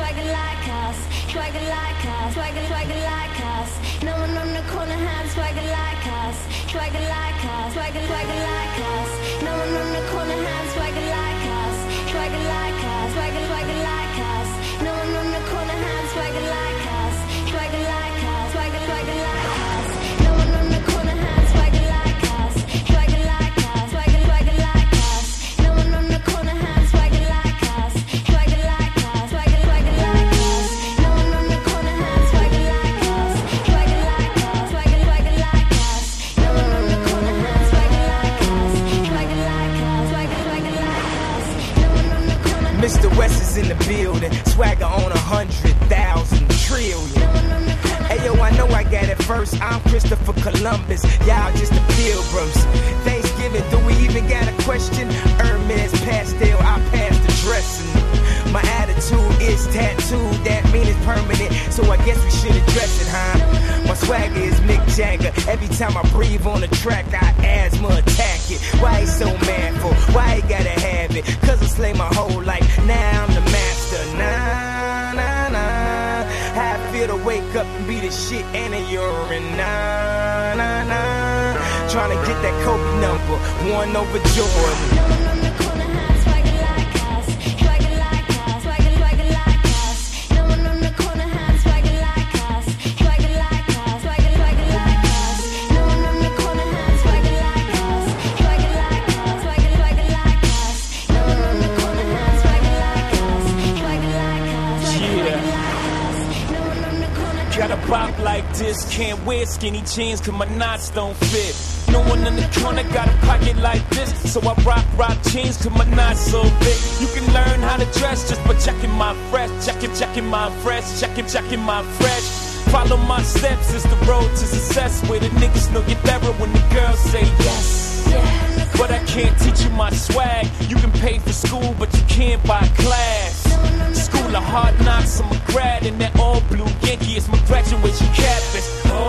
swagger like us, swagger like us, swagger like us. No one on the corner has swagger like us, swagger like us, swagger like us. No one on the corner has swagger like us, swagger like us, swagger like us. No one on the corner has swagger like us, swagger like us, swagger like us. No one on the corner has swagger like us, swagger like us, swagger like us. No one on the corner has swagger like us, swagger like us, swagger like us. No one on the corner has swagger like us, swagger like us, swagger like us. No one on the corner has swagger like us, swagger like us, swagger like us. No one on the corner. Mr. West is in the building, swagger on 100,000 trillion. Hey yo, I know I got it first. I'm Christopher Columbus, y'all just the pilgrims. Thanksgiving, do we even got a question? Hermes pastel, I pass the dressing. My attitude is tattooed, that mean it's permanent, so I guess we should address it, huh? My swagger is Mick Jagger. Every time I breathe on the track, I asthma attack it. Why he so manful? Why he gotta have it? Cause I slay my whole life, now I'm the master. Nah, nah, nah. How I feel to wake up and be the shit and a urine. Nah, nah, nah. Tryna get that Kobe number, 1 over Jordan. No one on the corner has swagger like us, swagger like us, swagger like us. No one on the corner has swagger like us, swagger like us, swagger like us. No one on the corner has swagger like us, swagger like us, swagger like us. No one on the corner has swagger like us, swagger like us, swagger like us. No one on the corner. Got a bop like this, can't wear skinny jeans cause my knots don't fit. No one in the corner got a pocket like this, so I rock jeans cause my knots so big. You can learn how to dress just by checking my fresh, checking my fresh, checking my fresh. Follow my steps, it's the road to success, where the niggas know you're better when the girls say yes. Yeah. But I can't teach you my swag. You can pay for school, but you can't buy class. School of hard knocks, I'm a grad in that all blue Yankee. It's my graduation campus.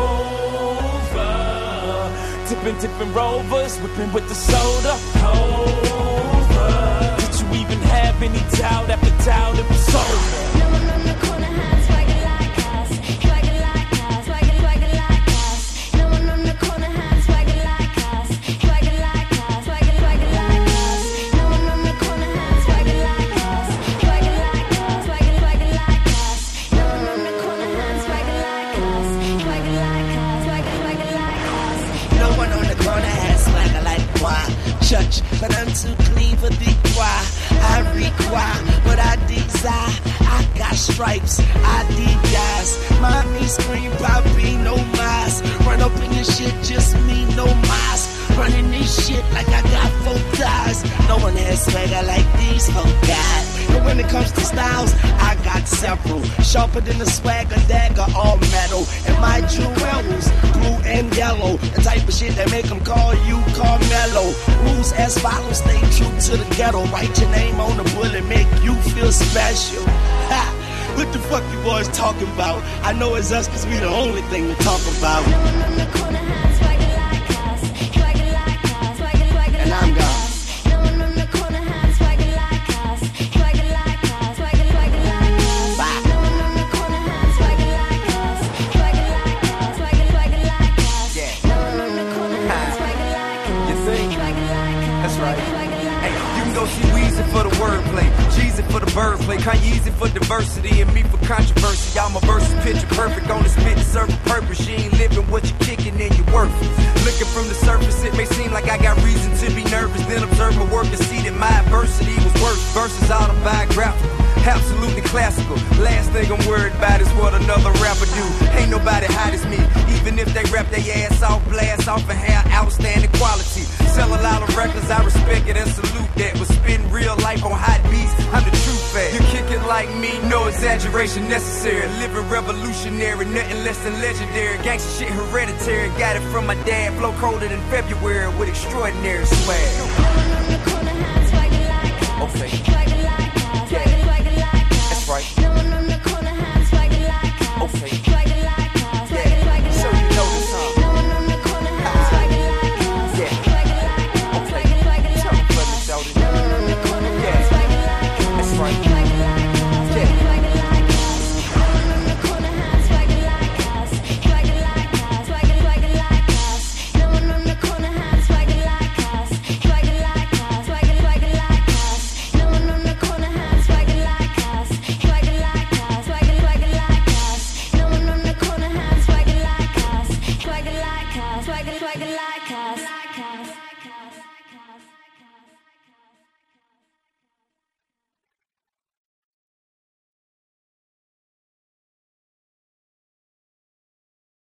Dipping rovers, whipping with the soda. Over. Did you even have any doubt after doubt it was over? No one on the corner has swagger like us, swagger like us, swagger like us. No one on the corner has swagger like us, swagger like us, swagger like us. No one on the corner has swagger like us, swagger like us, swagger like us. No one on the corner has swagger like us, swagger like us, swagger like us. No one on the corner has swagger like moi. Church, but I'm too clean for the choir. I require what I desire. I got stripes, I guys. Mommy scream, Poppy, no mas. Run up in your shit, just me, no mas. Running this shit like I got 4 thighs. No one has swagger like these 4 guys. But when it comes to styles, I got several. Sharper than the swagger dagger, all metal. And my jewels, blue and yellow. The type of shit that make them call you Carmelo. Rules as follows, stay true to the ghetto. Write your name on the bullet, make you feel special. Ha! What the fuck you boys talking about? I know it's us cause we the only thing to talk about. No one on the corner has swagger like us, swagger like us, swagger like us. And I'm gone. No one on the corner has swagger like us, swagger like us, swagger like us. Bye. No one on the corner has swagger like us, swagger like us, swagger like us. Yeah. No one on the corner has swagger like us, You think? swagger like us. That's right. Swagger like Hey, us. you can go see Weezy for the wordplay, Jeezy for the birdplay, Kanyeezy for diversity, and me for controversy. Y'all my verses picture perfect on the spit to serve a purpose. You ain't living what you kicking and you worthless. Looking from the surface, it may seem like I got reason to be nervous. Then observe my work and see that my adversity was worse. Verses autobiographical, absolutely classical. Last thing I'm worried about is what another rapper do. Ain't nobody hot as me, even if they rap their ass off, blast off and have outstanding quality. Sell a lot of records, I respect it and salute that. But spitting real life on hot beats, I'm the true fan. You kick it like me, no exaggeration necessary. Living revolutionary, nothing less than legendary. Gangsta shit hereditary, got it from my dad. Flow colder than February with extraordinary swag. No one on the corner has swagger like us, Okay. swagger like